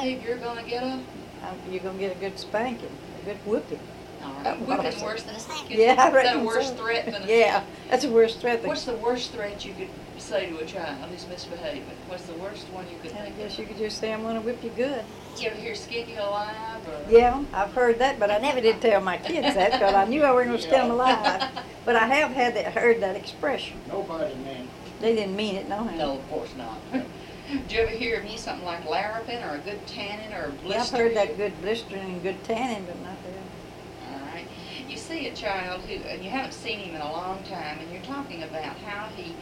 misbehave, you're going to get a... You're going to get a good spanking, a good whooping. All right. Whipping worse than a spanking. Yeah, I Is reckon that a worse so. threat than a... Yeah, that's a worse threat. What's the worst threat you could say to a child who's misbehaving? What's the worst one you could I think guess of? you could just say, I'm going to whip you good. Did you ever hear skin you alive? Or... Yeah, I've heard that, but I never did tell my kids that because I knew I wasn't going to skin them alive. But I have heard that expression. Nobody meant. They didn't mean it, no. No, of course not. Did you ever hear me something like larrapin or a good tanning or a Yeah, I've blister? heard that good blistering and good tanning, but not that. All right. You see a child who, and you haven't seen him in a long time, and you're talking about how he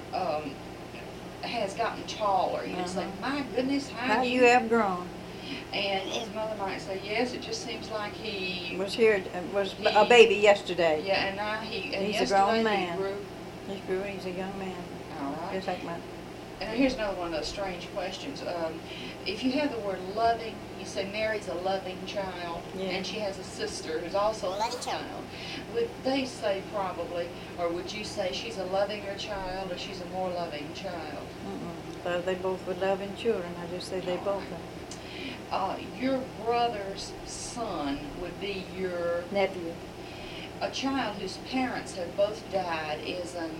has gotten taller. You would say, my goodness, How you have grown. And his mother might say, yes, it just seems like he Was a baby yesterday. Yeah, and now He's yesterday a grown man. he grew. He's a young man. All right. Just like mine. And here's another one of those strange questions. If you have the word loving, you say Mary's a loving child, Yeah. and she has a sister who's also a loving child. Would they say probably, or would you say she's a lovinger child or she's a more loving child? So they both were loving children. I just say they both are. Your brother's son would be your... Nephew. A child whose parents have both died is an...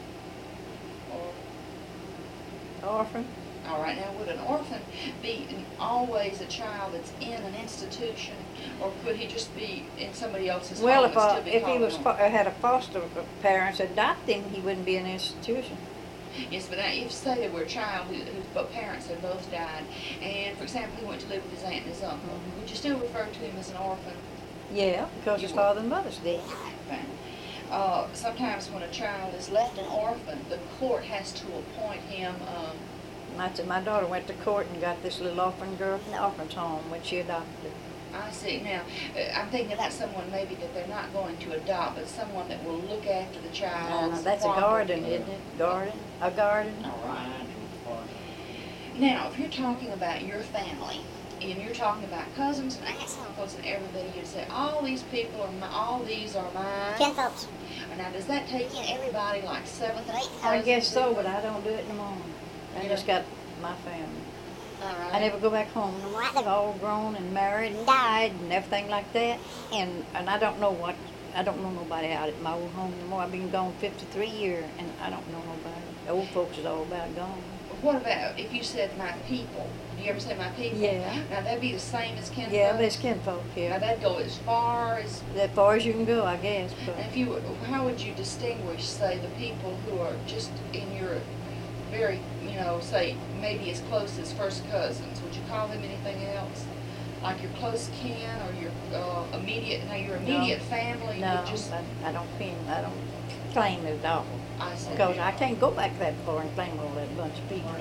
Orphan. All right, now would an orphan be always a child that's in an institution, or could he just be in somebody else's Well, home and still be if he called an had a foster parents adopt him, he wouldn't be in an institution. Yes, but now if say there were a child whose parents had both died, and for example he went to live with his aunt and his uncle, would you still refer to him as an orphan? Yeah, because his father and mother's dead. Right. Sometimes when a child is left an orphan, the court has to appoint him. My daughter went to court and got this little orphan girl from the orphan's home when she adopted. I see. Now, I'm thinking that's someone maybe that they're not going to adopt, but someone that will look after the child. That's a garden, isn't it? Garden? A garden? All right. Now, if you're talking about your family, and you're talking about cousins and aunts and uncles and everybody, you'd say, all these are mine. Kinfolks. Now, does that take in everybody like 7th and 8th cousins? I guess so, but I don't do it anymore. I just got my family. All right. I never go back home. They're all grown and married and died and everything like that. And I don't know nobody out at my old home anymore. I've been gone 53 years and I don't know nobody. The old folks is all about gone. What about if you said my people? Do you ever say my people? Yeah. Now that'd be the same as kinfolk? Yeah, there's kinfolk Now here. that'd go as far as... You can go, I guess. But And if you, how would you distinguish, say, the people who are just in your very, say, maybe as close as first cousins? Would you call them anything else? Like your close kin or your immediate family? no, Would just, I don't claim it at all. I see. Because I can't go back that far and claim all that bunch of people.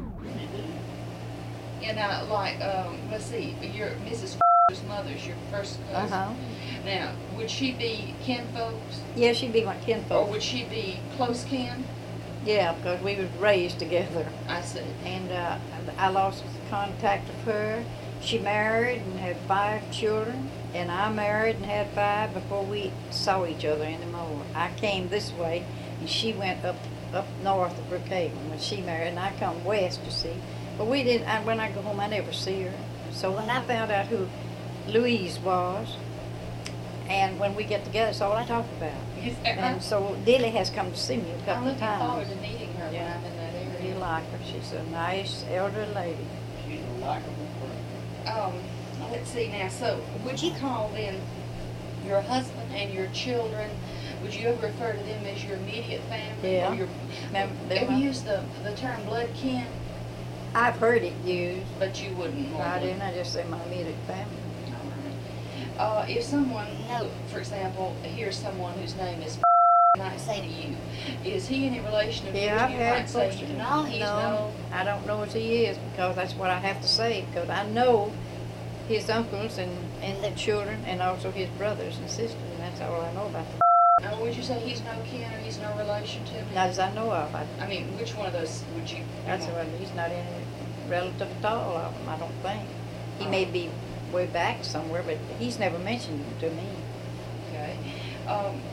And let's see, your Mrs. mother's your first cousin. Uh-huh. Now, would she be kinfolks? Yeah, she'd be my Or kinfolk. would she be close kin? Yeah, because we was raised together. I see. And I lost contact of her. She married and had 5 children, and I married and had 5 before we saw each other anymore. I came this way, and she went up north of Brookhaven when she married, and I come west, you see. But we didn't. When I go home, I never see her. So when I found out who Louise was, and when we get together, that's all I talk about. Is that right? And so Dilly has come to see me a I'm couple of looking forward times. to meeting her Yeah. when I'm in that area. You like her? She's a nice elder lady. She's a likable person. Let's see now. So, would you call then your husband and your children? Would you ever refer to them as your immediate family? Yeah. Or your, Remember, have you used the term blood kin? I've heard it used. But you wouldn't. I normally. didn't. I just say my immediate family. If someone, for example, here's someone whose name is might say to you, is he any relation of yours? Yeah, I've You had might say, folks. no, he's no. I don't know as he is because that's what I have to say because I know his uncles and their children and also his brothers and sisters, and that's all I know about them. Now, would you say he's no kin or he's no relation to me? Not as I know of. I mean, which one of those would you? That's what he's not any relative at all of them. I don't think. He may be way back somewhere, but he's never mentioned him to me. Okay.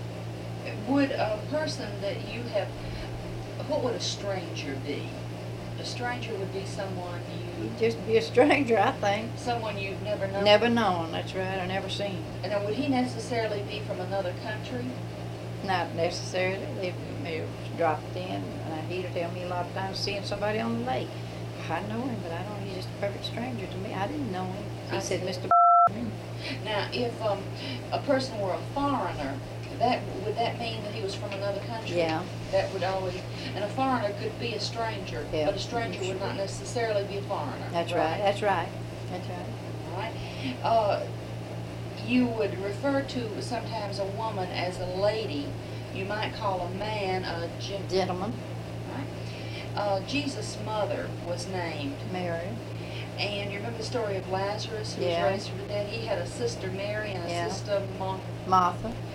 Would a person that you have, what would a stranger be? a stranger would be someone He'd just be a stranger, I think. someone you've never known. Never known, that's right, I never seen. And then would he necessarily be from another country? Not necessarily, they may have dropped in, and he'd tell me a lot of times seeing somebody on the lake. I know him, but I don't, he's just a perfect stranger to me. I didn't know him. He I said, see. Mr. Now, if a person were a foreigner, would that mean that he was from another country? Yeah. That would always, and a foreigner could be a stranger, Yeah. but a stranger would not necessarily be a foreigner. That's right, that's right, that's right. All right. You would refer to sometimes a woman as a lady. You might call a man a gentleman. Gentleman, Right? Jesus' mother was named. Mary, And you remember the story of Lazarus who Yeah. was raised from the dead? He had a sister Mary and a Yeah. sister Martha. Martha,